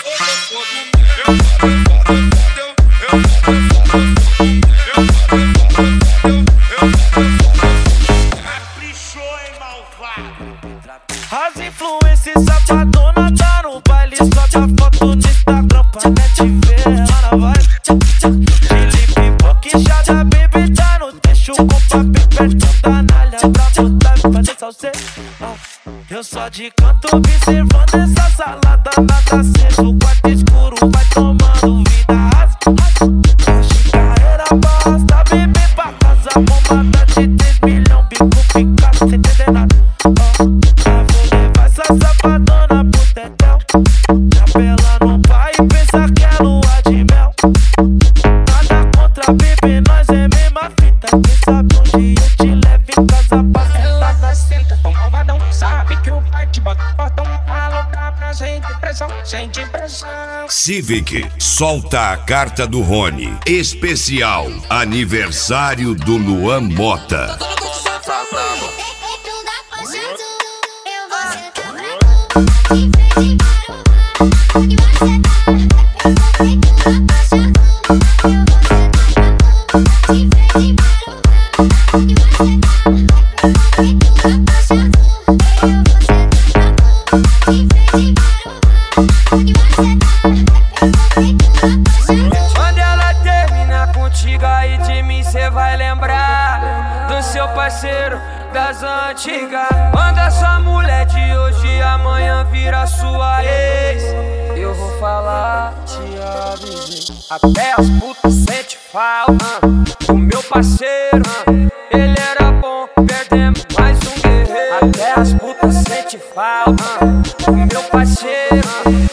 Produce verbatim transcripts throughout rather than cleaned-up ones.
As influências safadona tá no baile, só dá foto no Instagram pra net ver. Ela vai de pipoca e já da baby tá no deixo com papel perto da nalha pra botar e fazer salseiro. Eu só de canto observando essa salada, nada aceso, quarto escuro vai tomando vida rasa. Hoje carreira basta, bebê pra casa, bombada de três milhões, bico picado, sem entender nada. Safadona pro tetel, capela não vai e pensa que é lua de mel. Nada contra bebê, nós é mesma fita. Quem sabe um dia eu te levo em casa pra sentar na cinta. Tom malvadão, sabe que o pai te bota portão. Alocar pra gente pressão, sente pressão. Civic solta a carta do Rony. Especial aniversário do Luan Mota. Quando ela termina contigo aí de mim, cê vai lembrar do seu parceiro das antigas. Quando a sua mulher de hoje amanhã vira sua ex, eu vou falar, te avisei. Até as putas sente falta do meu parceiro. Ele era bom, perdemos mais um guerreiro. Até as putas sente falta do meu parceiro.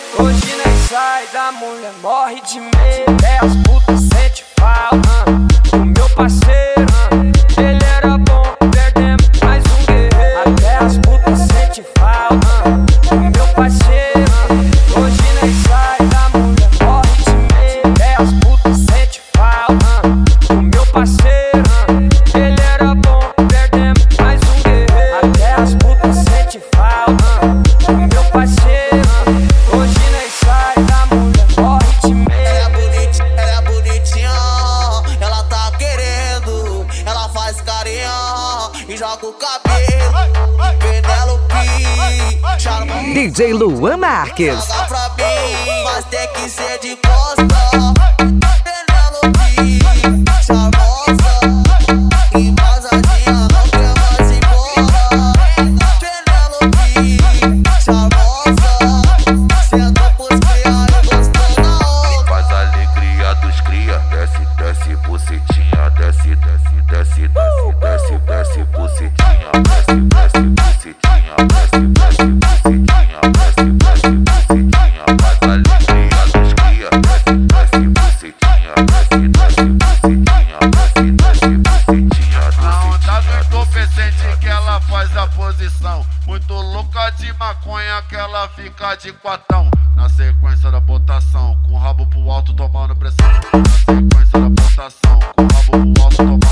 morre de medo. É as putas sente falta do meu parceiro. Ele era bom, perdemos mais um guerreiro. Até as putas sente falta do meu parceiro. Hoje nem sai da mulher, morre de medo. É as putas sente falta do meu parceiro. Ele era bom, perdemos mais um guerreiro. Até as putas sente falta do meu parceiro. Hoje nem sai da mulher, morre de medo. Ela é bonita, ela é bonitinha, ela tá querendo, ela faz carinha e joga o cabelo. Penelope, charma, D J Luan Marques. joga pra mim, mas tem que ser de costa. Penelope, charmosa, embasadinha, não quer mais ir embora. Penelope, charmosa, senta pros cria e gostou na onda. Faz a alegria dos cria, desce, desce, bucetinha, desce, desce, desce, desce, desce, desce, bucetinha, desce, desce, bucetinha, desce, desce, bucetinha, desce, desce, bucetinha. Faz a alegria dos cria, desce, desce, bucetinha, desce, desce, bucetinha, desce, desce, bucetinha, Na onda do bucetinha, entorpecente que ela faz a posição. Muito louca de maconha que ela fica de quatão. Na sequência da botação, com o rabo pro alto tomando pressão. Na sequência da botação, com o rabo pro alto tomando